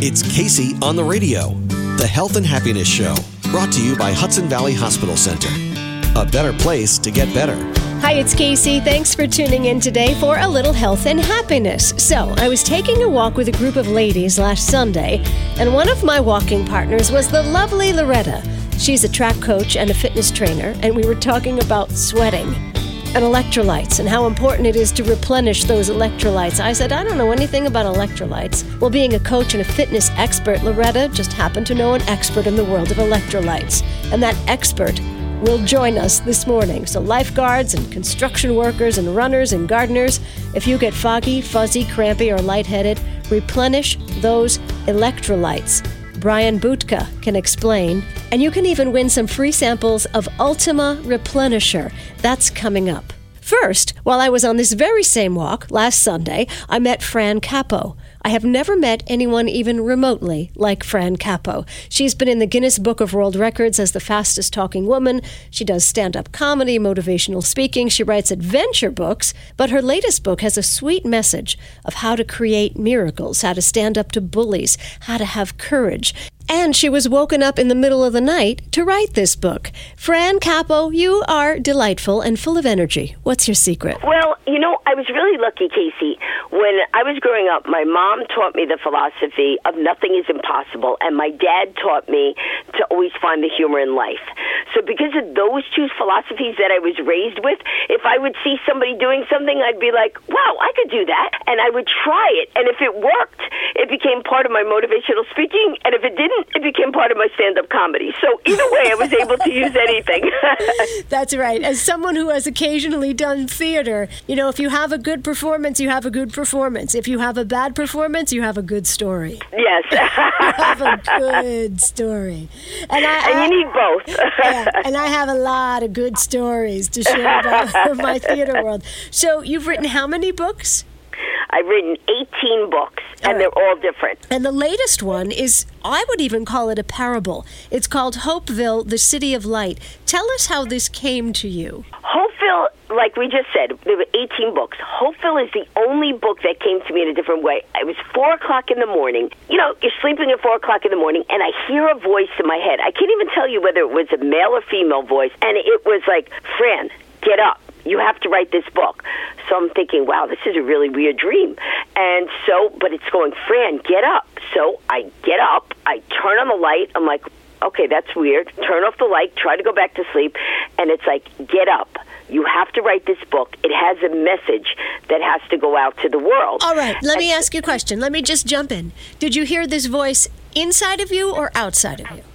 It's Casey on the radio, the Health and Happiness Show, brought to you by Hudson Valley Hospital Center. A better place to get better. Hi, it's Casey. Thanks for tuning in today for a little health and happiness. So, I was taking a walk with a group of ladies last Sunday, and one of my walking partners was the lovely Loretta. She's a track coach and a fitness trainer, and we were talking about sweating and electrolytes and how important it is to replenish those electrolytes. I said, I don't know anything about electrolytes. Well, being a coach and a fitness expert, Loretta just happened to know an expert in the world of electrolytes. And that expert will join us this morning. So lifeguards and construction workers and runners and gardeners, if you get foggy, fuzzy, crampy, or lightheaded, replenish those electrolytes. Brian Butka can explain. And you can even win some free samples of Ultima Replenisher. That's coming up. First, while I was on this very same walk last Sunday, I met Fran Capo. I have never met anyone even remotely like Fran Capo. She's been in the Guinness Book of World Records as the fastest talking woman. She does stand-up comedy, motivational speaking. She writes adventure books, but her latest book has a sweet message of how to create miracles, how to stand up to bullies, how to have courage. And she was woken up in the middle of the night to write this book. Fran Capo, you are delightful and full of energy. What's your secret? Well, I was really lucky, Casey. When I was growing up, my mom taught me the philosophy of nothing is impossible, and my dad taught me to always find the humor in life. So because of those two philosophies that I was raised with, if I would see somebody doing something, I'd be like, wow, I could do that. And I would try it. And if it worked, it became part of my motivational speaking. And if it didn't, it became part of my stand-up comedy. So either way, I was able to use anything. That's right. As someone who has occasionally done theater, if you have a good performance, you have a good performance. If you have a bad performance, you have a good story. Yes. You have a good story. And you need both. Yeah, and I have a lot of good stories to share about my theater world. So you've written how many books? I've written 18 books, and they're all different. And the latest one is, I would even call it a parable. It's called Hopeville, the City of Light. Tell us how this came to you. Hopeville, like we just said, there were 18 books. Hopeville is the only book that came to me in a different way. It was 4 o'clock in the morning. You're sleeping at 4 o'clock in the morning, and I hear a voice in my head. I can't even tell you whether it was a male or female voice, and it was like, Fran, get up. You have to write this book. So I'm thinking, wow, this is a really weird dream. And so, but it's going, Fran, get up. So I get up, I turn on the light. I'm like, okay, that's weird. Turn off the light, try to go back to sleep. And it's like, get up. You have to write this book. It has a message that has to go out to the world. All right, let me ask you a question. Let me just jump in. Did you hear this voice inside of you or outside of you?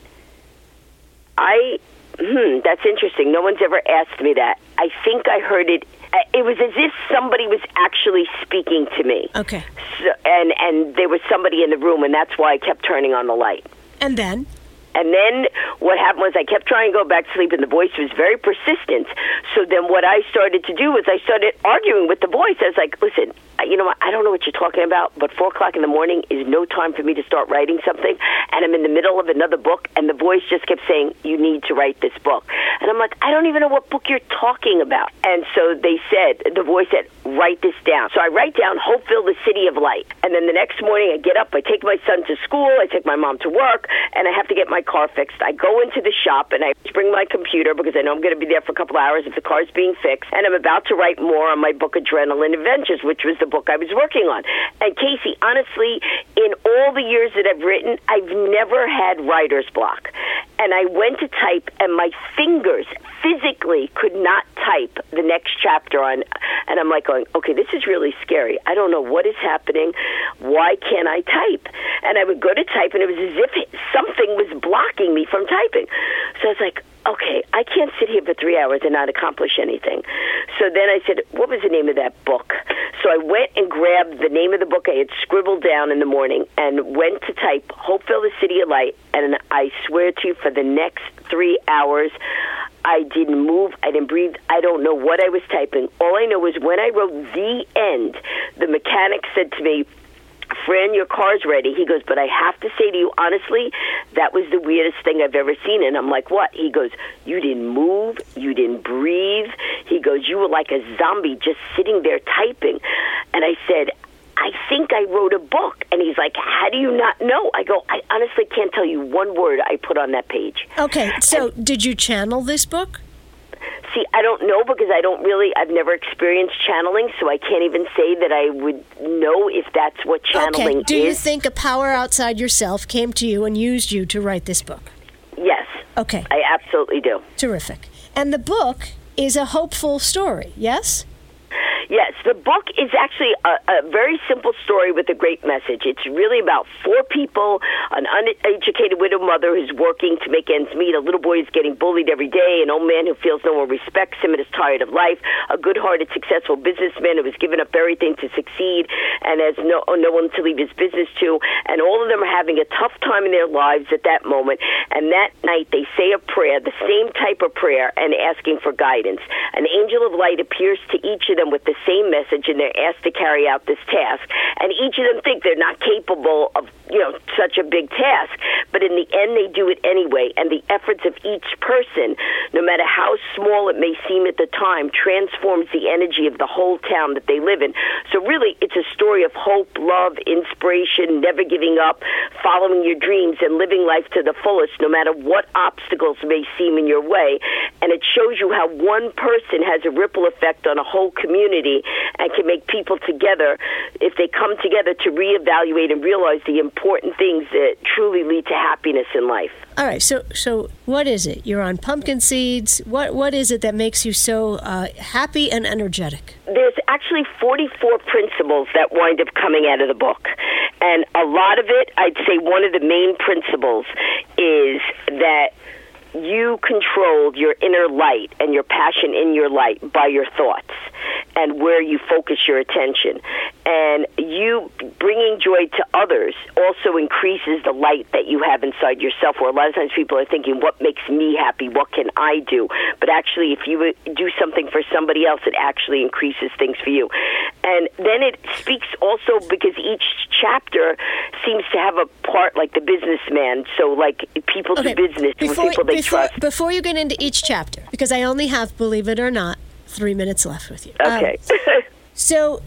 That's interesting. No one's ever asked me that. I think I heard it. It was as if somebody was actually speaking to me. Okay. So, and there was somebody in the room, and that's why I kept turning on the light. And then? And then what happened was I kept trying to go back to sleep, and the voice was very persistent. So then what I started to do was I started arguing with the voice. I was like, listen, I don't know what you're talking about, but 4 o'clock in the morning is no time for me to start writing something, and I'm in the middle of another book, and the voice just kept saying, you need to write this book. And I'm like, I don't even know what book you're talking about. And so the voice said, write this down. So I write down Hopeville, the City of Light. And then the next morning I get up, I take my son to school, I take my mom to work, and I have to get my car fixed. I go into the shop, and I bring my computer because I know I'm going to be there for a couple hours if the car's being fixed, and I'm about to write more on my book, Adrenaline Adventures, which was the book I was working on. And Casey, honestly, in all the years that I've written, I've never had writer's block. And I went to type, and my fingers physically could not type the next chapter on, and I'm like going, okay, this is really scary. I don't know what is happening. Why can't I type? And I would go to type, and it was as if something was blocking me from typing. So I was like, okay, I can't sit here for 3 hours and not accomplish anything. So then I said, what was the name of that book? So I went and grabbed the name of the book I had scribbled down in the morning and went to type Hopeville, the City of Light, and I swear to you, for the next 3 hours, I didn't move, I didn't breathe, I don't know what I was typing. All I know is when I wrote the end, the mechanic said to me, Fran, your car's ready. He goes, but I have to say to you, honestly, that was the weirdest thing I've ever seen. And I'm like, what? He goes, you didn't move, you didn't breathe. He goes, you were like a zombie just sitting there typing. And I said, I think guy wrote a book. And he's like, how do you not know? I go, I honestly can't tell you one word I put on that page. Okay, so did you channel this book? See, I don't know because I've never experienced channeling, so I can't even say that I would know if that's what channeling is. Do you think a power outside yourself came to you and used you to write this book? Yes. Okay. I absolutely do. Terrific. And the book is a hopeful story, yes? Yes, the book is actually a very simple story with a great message. It's really about 4 people, an uneducated widow mother who's working to make ends meet, a little boy who's getting bullied every day, an old man who feels no one respects him and is tired of life, a good-hearted, successful businessman who has given up everything to succeed and has no one to leave his business to, and all of them are having a tough time in their lives at that moment, and that night they say a prayer, the same type of prayer, and asking for guidance. An angel of light appears to each of them with the same message, and they're asked to carry out this task. And each of them think they're not capable of, such a big task. But in the end, they do it anyway. And the efforts of each person, no matter how small it may seem at the time, transforms the energy of the whole town that they live in. So really, it's a story of hope, love, inspiration, never giving up, following your dreams, and living life to the fullest, no matter what obstacles may seem in your way. And it shows you how one person has a ripple effect on a whole community and can make people together, if they come together, to reevaluate and realize the important things that truly lead to happiness in life. All right, so what is it? You're on pumpkin seeds. What is it that makes you so happy and energetic? There's actually 44 principles that wind up coming out of the book. And a lot of it, I'd say one of the main principles is that you control your inner light and your passion in your light by your thoughts and where you focus your attention. And you bringing joy to others also increases the light that you have inside yourself, where a lot of times people are thinking, what makes me happy? What can I do? But actually, if you do something for somebody else, it actually increases things for you. And then it speaks also because each chapter seems to have a part like the businessman. So like people do business with people they trust. Before you get into each chapter, because I only have, believe it or not, 3 minutes left with you. Okay. So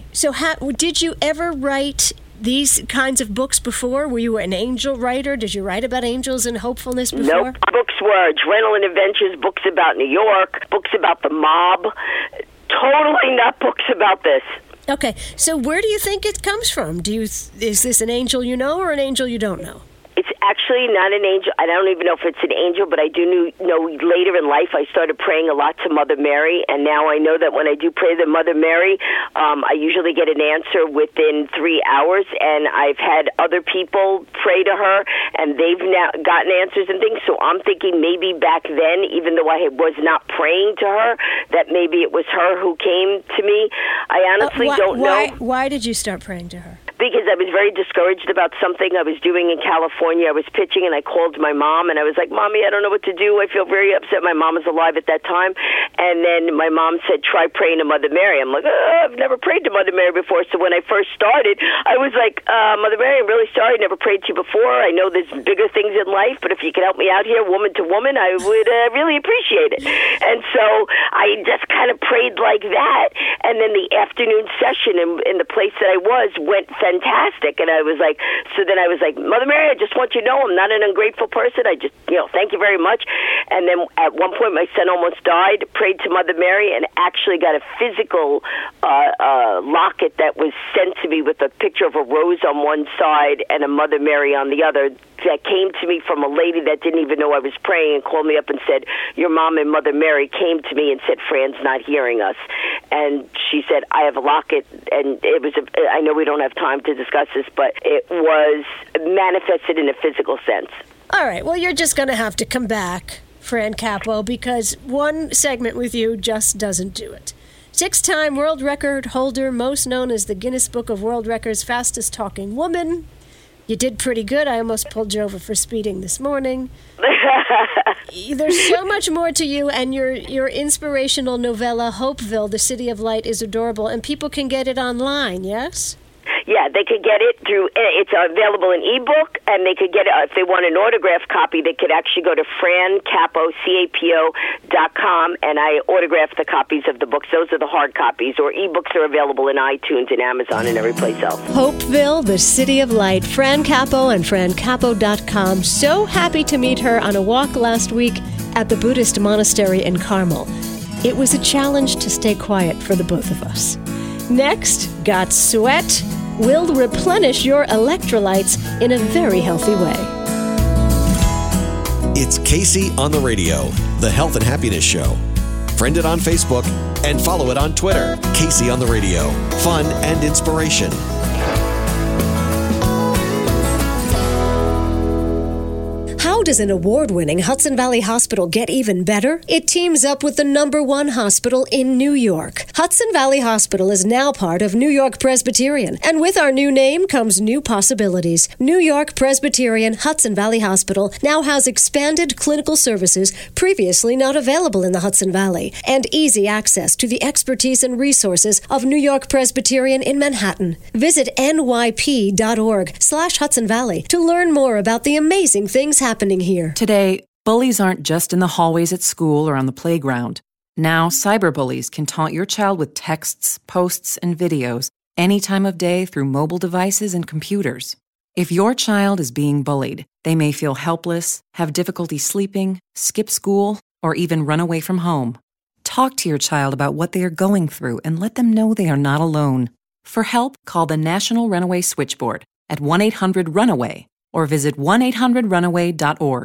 did you ever write these kinds of books before? Were you an angel writer? Did you write about angels and hopefulness before? Nope. Books were adrenaline adventures, books about New York, books about the mob. Totally not books about this. Okay, so where do you think it comes from? Is this an angel you know or an angel you don't know? It's actually not an angel. I don't even know if it's an angel, but I do know later in life I started praying a lot to Mother Mary, and now I know that when I do pray to Mother Mary, I usually get an answer within 3 hours, and I've had other people pray to her, and they've now gotten answers and things, so I'm thinking maybe back then, even though I was not praying to her, that maybe it was her who came to me. I honestly don't know. Why did you start praying to her? Because I was very discouraged about something I was doing in California. I was pitching, and I called my mom, and I was like, Mommy, I don't know what to do. I feel very upset. My mom was alive at that time. And then my mom said, try praying to Mother Mary. I'm like, I've never prayed to Mother Mary before. So when I first started, I was like, Mother Mary, I'm really sorry. I never prayed to you before. I know there's bigger things in life, but if you could help me out here, woman to woman, I would really appreciate it. And so I just kind of prayed like that. And then the afternoon session in the place that I was went fantastic. And I was like, Mother Mary, I just want you to know I'm not an ungrateful person. I just, thank you very much. And then at one point my son almost died, prayed to Mother Mary, and actually got a physical locket that was sent to me with a picture of a rose on one side and a Mother Mary on the other, that came to me from a lady that didn't even know I was praying and called me up and said, your mom and Mother Mary came to me and said, Fran's not hearing us. And she said, I have a locket, and it was, I know we don't have time to discuss this, but it was manifested in a physical sense. All right, well, you're just going to have to come back, Fran Capo, because one segment with you just doesn't do it. 6-time world record holder, most known as the Guinness Book of World Records fastest talking woman. You did pretty good. I almost pulled you over for speeding this morning. There's so much more to you, and your inspirational novella, Hopeville, The City of Light, is adorable, and people can get it online, yes? Yeah, they could get it through, it's available in ebook, and they could get it, if they want an autographed copy, they could actually go to francapo.com, and I autograph the copies of the books. Those are the hard copies, or ebooks are available in iTunes and Amazon and every place else. Hopeville, the City of Light. Fran Capo and francapo.com. So happy to meet her on a walk last week at the Buddhist monastery in Carmel. It was a challenge to stay quiet for the both of us. Next, Got Sweat will replenish your electrolytes in a very healthy way. It's Casey on the Radio, the Health and Happiness Show. Friend it on Facebook and follow it on Twitter. Casey on the Radio. Fun and inspiration. How does an award-winning Hudson Valley Hospital get even better? It teams up with the #1 hospital in New York. Hudson Valley Hospital is now part of New York Presbyterian, and with our new name comes new possibilities. New York Presbyterian Hudson Valley Hospital now has expanded clinical services previously not available in the Hudson Valley, and easy access to the expertise and resources of New York Presbyterian in Manhattan. Visit nyp.org/Hudson Valley to learn more about the amazing things happening here. Today, bullies aren't just in the hallways at school or on the playground. Now, cyberbullies can taunt your child with texts, posts, and videos any time of day through mobile devices and computers. If your child is being bullied, they may feel helpless, have difficulty sleeping, skip school, or even run away from home. Talk to your child about what they are going through and let them know they are not alone. For help, call the National Runaway Switchboard at 1-800-RUNAWAY or visit 1800runaway.org.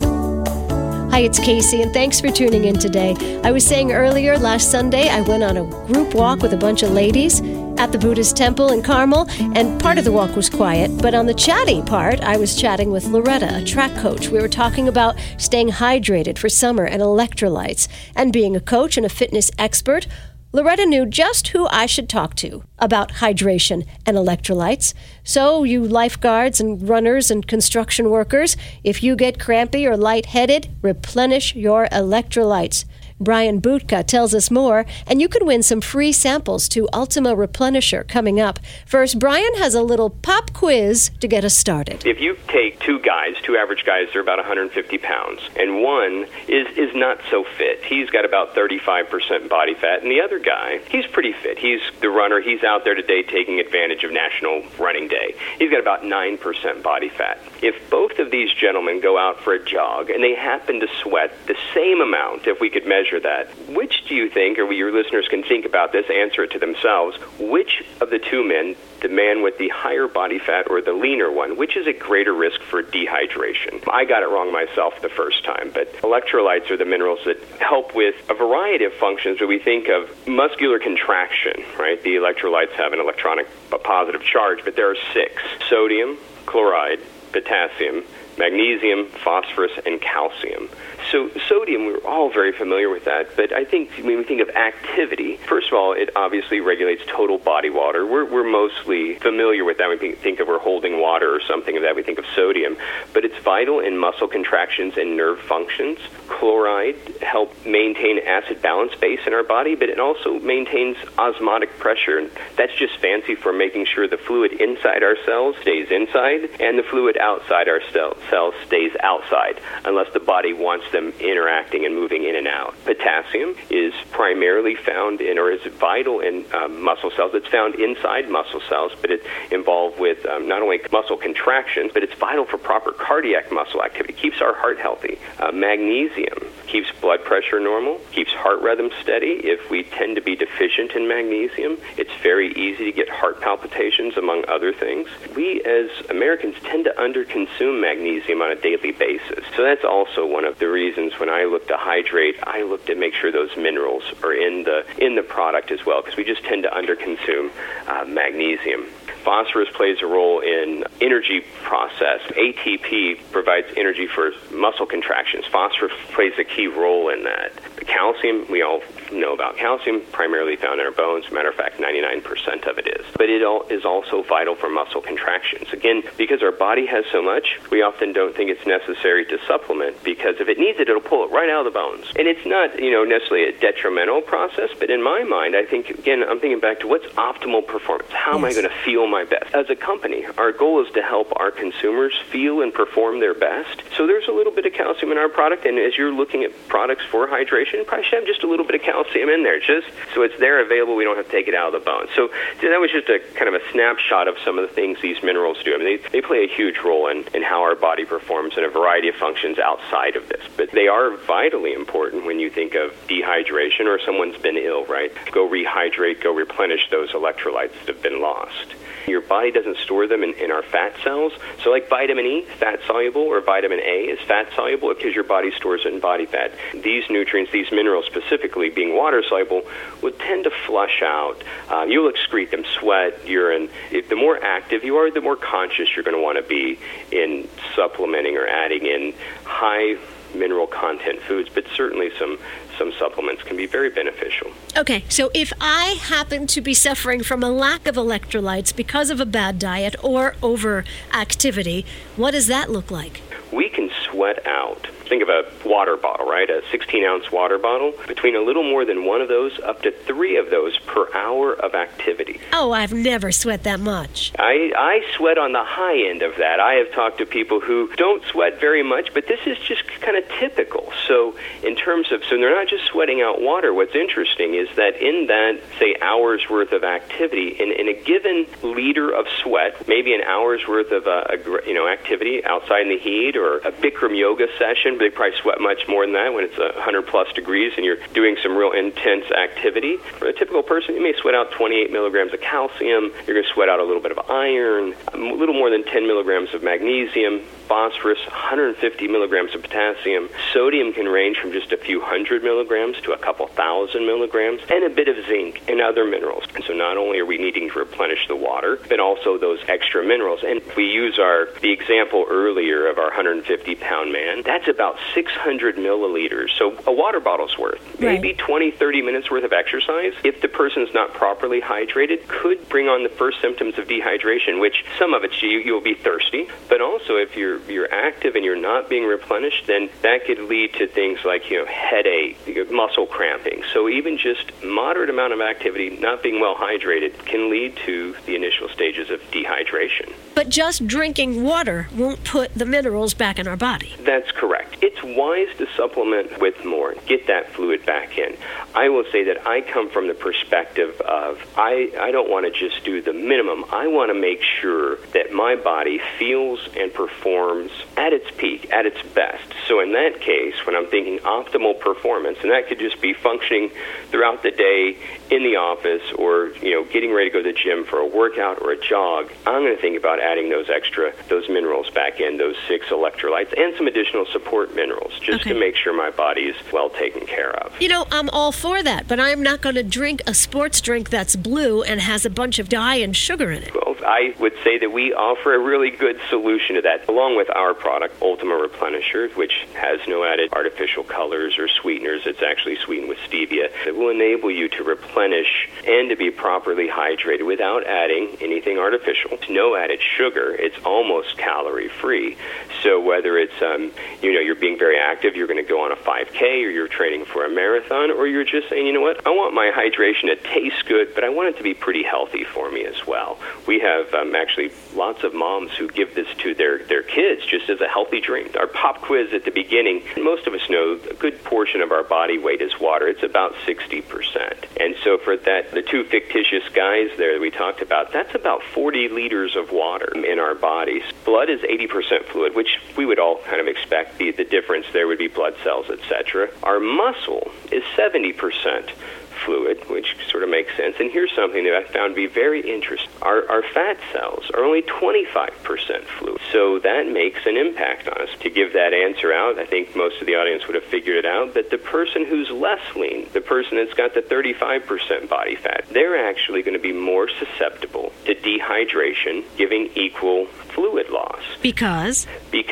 Hi, it's Casey, and thanks for tuning in today. I was saying earlier, last Sunday, I went on a group walk with a bunch of ladies at the Buddhist temple in Carmel, and part of the walk was quiet, but on the chatty part, I was chatting with Loretta, a track coach. We were talking about staying hydrated for summer and electrolytes, and being a coach and a fitness expert, Loretta knew just who I should talk to about hydration and electrolytes. So, you lifeguards and runners and construction workers, if you get crampy or lightheaded, replenish your electrolytes. Brian Butka tells us more, and you can win some free samples to Ultima Replenisher coming up. First, Brian has a little pop quiz to get us started. If you take two average guys, they're about 150 pounds, and one is not so fit. He's got about 35% body fat, and the other guy, he's pretty fit. He's the runner. He's out there today taking advantage of National Running Day. He's got about 9% body fat. If both of these gentlemen go out for a jog, and they happen to sweat the same amount, if we could measure that, which do you think, or your listeners can think about this, answer it to themselves, which of the two men, the man with the higher body fat or the leaner one, which is a greater risk for dehydration? I got it wrong myself the first time, but electrolytes are the minerals that help with a variety of functions that we think of. Muscular contraction, right? The electrolytes have an electronic positive charge, but there are 6: sodium, chloride, potassium, magnesium, phosphorus, and calcium. So sodium, we're all very familiar with that, but I think when we think of activity, first of all, it obviously regulates total body water. We're mostly familiar with that. We think of we're holding water or something of that. We think of sodium, but it's vital in muscle contractions and nerve functions. Chloride helps maintain acid balance base in our body, but it also maintains osmotic pressure. And that's just fancy for making sure the fluid inside our cells stays inside and the fluid outside our cells stays outside, unless the body wants them interacting and moving in and out. Potassium is primarily found in, or is vital in muscle cells. It's found inside muscle cells, but it's involved with not only muscle contractions, but it's vital for proper cardiac muscle activity. Keeps our heart healthy. Magnesium keeps blood pressure normal, keeps heart rhythm steady. If we tend to be deficient in magnesium, it's very easy to get heart palpitations, among other things. We as Americans tend to underconsume magnesium on a daily basis. So that's also one of the reasons when I look to hydrate, I look to make sure those minerals are in the product as well, because we just tend to underconsume magnesium. Phosphorus plays a role in energy process. ATP provides energy for muscle contractions. Phosphorus plays a key role in that. The calcium, we all know about calcium, primarily found in our bones. Matter of fact, 99% of it is. But it is also vital for muscle contractions. Again, because our body has so much, we often don't think it's necessary to supplement, because if it needs it, it'll pull it right out of the bones. And it's not, necessarily a detrimental process, but in my mind, I think, again, I'm thinking back to what's optimal performance. How am I going to feel my best. As a company, our goal is to help our consumers feel and perform their best. So there's a little bit of calcium in our product, and as you're looking at products for hydration, you probably should have just a little bit of calcium in there, just so it's there available. We don't have to take it out of the bone. So that was just a kind of a snapshot of some of the things these minerals do. I mean, they play a huge role in how our body performs in a variety of functions outside of this. But they are vitally important when you think of dehydration or someone's been ill, right? Go rehydrate, go replenish those electrolytes that have been lost. Your body doesn't store them in our fat cells. So like vitamin E, fat-soluble, or vitamin A is fat-soluble because your body stores it in body fat. These nutrients, these minerals specifically, being water-soluble, would tend to flush out. You'll excrete them, sweat, urine. The more active you are, the more conscious you're going to want to be in supplementing or adding in high mineral content foods, but certainly some supplements can be very beneficial. Okay, so if I happen to be suffering from a lack of electrolytes because of a bad diet or overactivity, what does that look like? We can sweat out. Think of a water bottle, right? A 16-ounce water bottle. Between a little more than one of those, up to 3 of those per hour of activity. Oh, I've never sweat that much. I sweat on the high end of that. I have talked to people who don't sweat very much, but this is just kind of typical. So in terms of, so they're not just sweating out water. What's interesting is that in that, say, hour's worth of activity, in a given liter of sweat, maybe an hour's worth of activity outside in the heat, or a Bikram yoga session, they probably sweat much more than that when it's 100-plus degrees and you're doing some real intense activity. For a typical person, you may sweat out 28 milligrams of calcium. You're going to sweat out a little bit of iron, a little more than 10 milligrams of magnesium, phosphorus, 150 milligrams of potassium. Sodium can range from just a few hundred milligrams to a couple thousand milligrams, and a bit of zinc and other minerals. And so not only are we needing to replenish the water, but also those extra minerals. And if we use the example earlier of our 150-pound man, that's about 600 milliliters. So a water bottle's worth. Maybe 20, 30 minutes worth of exercise, if the person's not properly hydrated, could bring on the first symptoms of dehydration, which some of it you'll be thirsty, but also if you're active and you're not being replenished, then that could lead to things like headache, muscle cramping. So even just moderate amount of activity, not being well hydrated, can lead to the initial stages of dehydration. But just drinking water won't put the minerals back in our body. That's correct. It's wise to supplement with more, get that fluid back in. I will say that I come from the perspective of I don't want to just do the minimum. I want to make sure that my body feels and performs at its peak, at its best. So in that case, when I'm thinking optimal performance, and that could just be functioning throughout the day in the office, or getting ready to go to the gym for a workout or a jog, I'm going to think about adding those minerals back in, those 6 electrolytes, and some additional support minerals, just to make sure my body is well taken care of. I'm all for that, but I'm not going to drink a sports drink that's blue and has a bunch of dye and sugar in it. Well, I would say that we offer a really good solution to that, along with our product, Ultima Replenisher, which has no added artificial colors or sweeteners. It's actually sweetened with stevia. It will enable you to replenish and to be properly hydrated without adding anything artificial. No added sugar. It's almost calorie-free. So whether it's, you're being very active, you're going to go on a 5K, or you're training for a marathon, or you're just saying, I want my hydration to taste good, but I want it to be pretty healthy for me as well. We have actually lots of moms who give this to their kids just as a healthy drink. Our pop quiz at the beginning, most of us know a good portion of our body weight is water. It's about 60%. And so for that, the 2 fictitious guys there that we talked about, that's about 40 liters of water in our bodies. Blood is 80% fluid, which we would all kind of expect. The difference there would be blood cells, etc. Our muscle is 70% fluid, which sort of makes sense. And here's something that I found to be very interesting. Our fat cells are only 25% fluid. So that makes an impact on us. To give that answer out, I think most of the audience would have figured it out, that the person who's less lean, the person that's got the 35% body fat, they're actually going to be more susceptible to dehydration, giving equal fluid loss. Because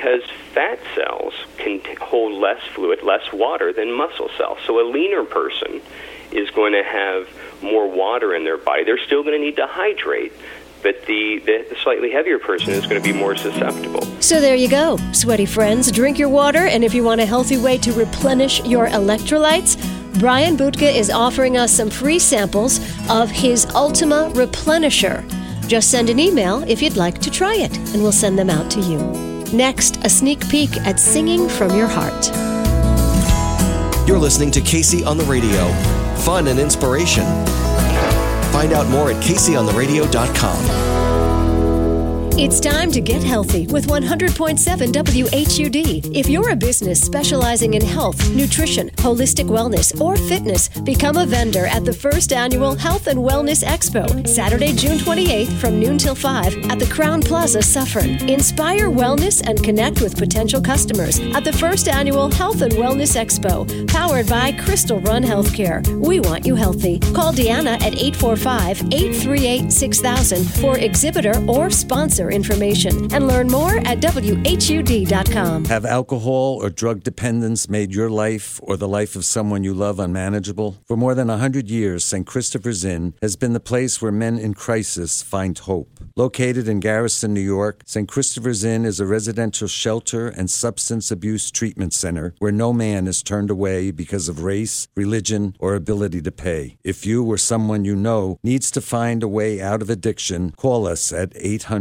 fat cells can hold less fluid, less water than muscle cells. So a leaner person is going to have more water in their body. They're still going to need to hydrate, but the slightly heavier person is going to be more susceptible. So there you go, sweaty friends. Drink your water, and if you want a healthy way to replenish your electrolytes, Brian Butka is offering us some free samples of his Ultima Replenisher. Just send an email if you'd like to try it, and we'll send them out to you. Next, a sneak peek at Singing from Your Heart. You're listening to Casey on the Radio. Fun and inspiration. Find out more at CaseyOnTheRadio.com. It's time to get healthy with 100.7 WHUD. If you're a business specializing in health, nutrition, holistic wellness, or fitness, become a vendor at the first annual Health and Wellness Expo, Saturday, June 28th from noon till 5 at the Crown Plaza, Suffern. Inspire wellness and connect with potential customers at the first annual Health and Wellness Expo, powered by Crystal Run Healthcare. We want you healthy. Call Deanna at 845-838-6000 for exhibitor or sponsor information, and learn more at WHUD.com. Have alcohol or drug dependence made your life or the life of someone you love unmanageable? For more than 100 years, St. Christopher's Inn has been the place where men in crisis find hope. Located in Garrison, New York, St. Christopher's Inn is a residential shelter and substance abuse treatment center where no man is turned away because of race, religion, or ability to pay. If you or someone you know needs to find a way out of addiction, call us at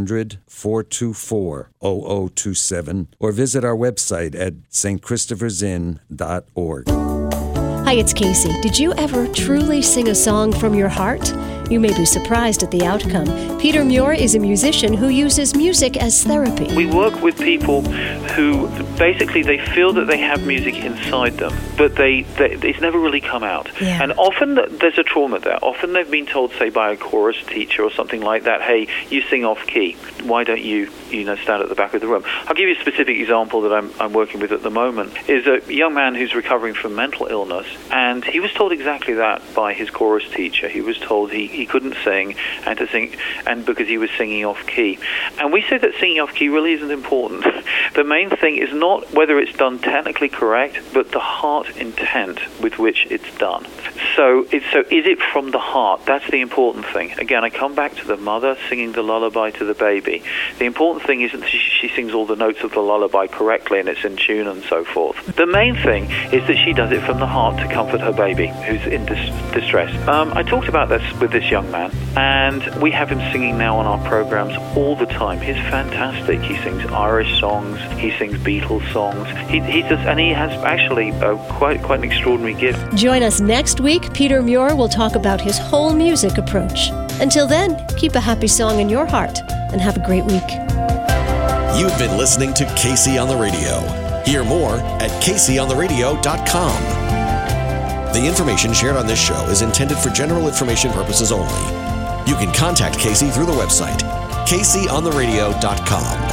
800-424-0027 or visit our website at stchristophersinn.org. Hi, it's Casey. Did you ever truly sing a song from your heart? You may be surprised at the outcome. Peter Muir is a musician who uses music as therapy. We work with people who basically they feel that they have music inside them, but it's never really come out. Yeah. And often there's a trauma there. Often they've been told, say, by a chorus teacher or something like that, hey, you sing off key. Why don't you stand at the back of the room? I'll give you a specific example that I'm working with at the moment. Is a young man who's recovering from mental illness, and he was told exactly that by his chorus teacher. He was told he couldn't sing and because he was singing off key. And we say that singing off key really isn't important. The main thing is not whether it's done technically correct, but the heart intent with which it's done. So is it from the heart? That's the important thing. Again, I come back to the mother singing the lullaby to the baby. The important thing isn't she sings all the notes of the lullaby correctly and it's in tune and so forth. The main thing is that she does it from the heart to comfort her baby who's in distress. I talked about this with this young man, and we have him singing now on our programs all the time. He's fantastic. He sings Irish songs. He sings Beatles songs. He has actually quite an extraordinary gift. Join us next week. Peter Muir will talk about his whole music approach. Until then, keep a happy song in your heart and have a great week. You've been listening to Casey on the Radio. Hear more at CaseyOnTheRadio.com. The information shared on this show is intended for general information purposes only. You can contact Casey through the website, CaseyOnTheRadio.com.